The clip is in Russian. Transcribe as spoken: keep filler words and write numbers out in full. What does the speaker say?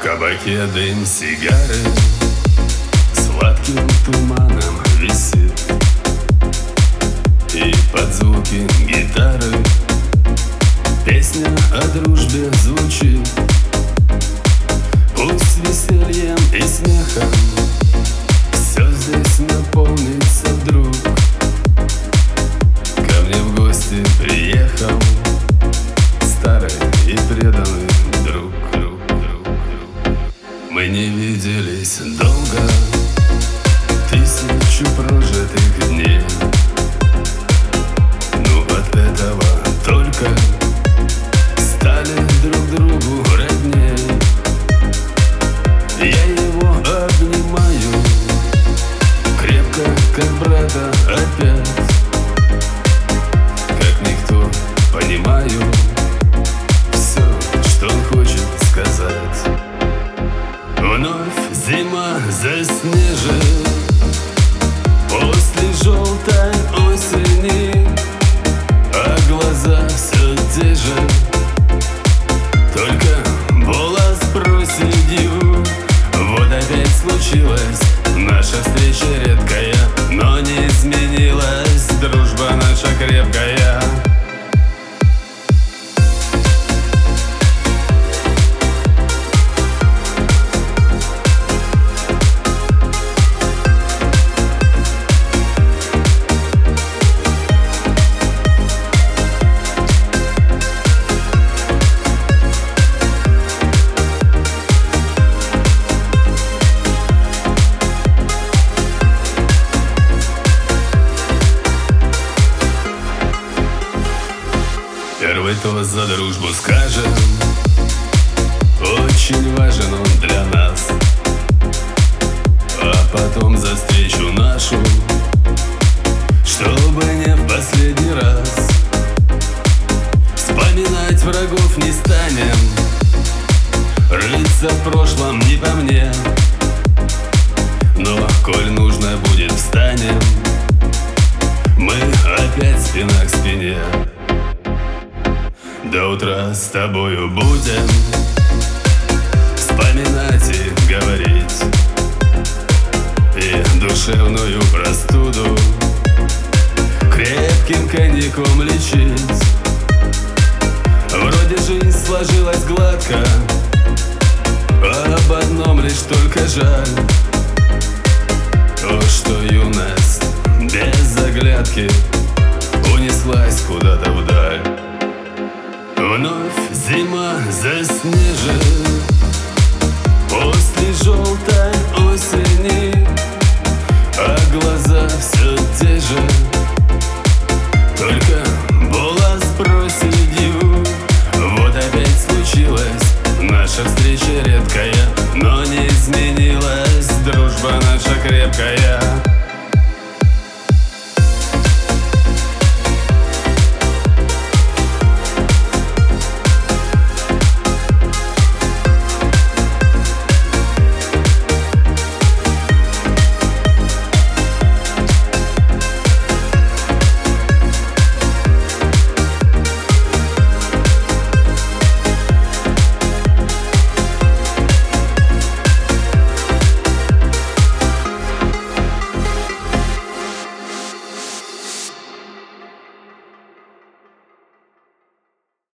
кабаке дым сигары сладким туманом висит, и под звуки гитары песня о дружбе звучит. Пусть весельем и смехом все здесь наполнится вдруг. Ко мне в гости приехал старый и преданный друг. Мы не виделись долго, тысячу прожитых дней, но от этого только стали друг другу родней. Я его обнимаю крепко, как брата опять, как никто понимаю все, что он хочет сказать. Вновь зима заснежит после желтой осени, а глаза все те же, только волос проседью. Вот опять случилась наша встреча редкая, но не изменилась дружба наша крепкая. Первый тост за дружбу скажем, очень важен он для нас, а потом за встречу нашу, чтобы не в последний раз. Вспоминать врагов не станем, рыться в прошлом не по мне, но коль нужно будет, встанем мы опять спина к спине. До утра с тобою будем вспоминать и говорить, и душевную простуду крепким коньяком лечить. Вроде жизнь сложилась гладко, а об одном лишь только жаль: то, что юность без заглядки унеслась куда-то вдаль. Вновь зима заснежит после желтой осени, а глаза все те же, только волос проседью. Вот опять случилась наша встреча редкая, но не изменилась дружба наша крепкая.